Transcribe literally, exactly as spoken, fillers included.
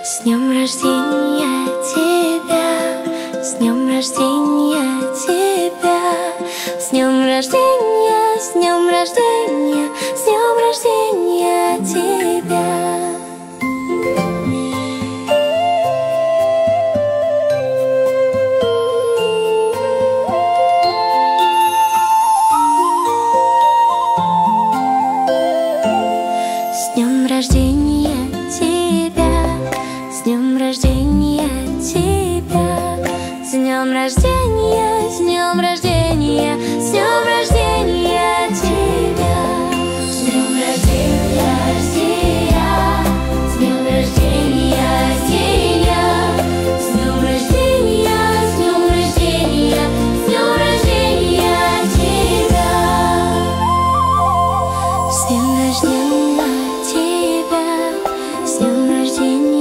С днем рождения тебя, с днем рождения тебя, с днем рождения, с днем рождения, с днем рождения тебя. С днем рождения тебя, с днем рождения тебя, с днем рождения, с днем рождения, с днем рождения тебя. С днем рождения, Россия, с днем рождения, Россия, с днем рождения, с днем рождения, с днем рождения тебя. С днем рождения тебя, с днем рождения.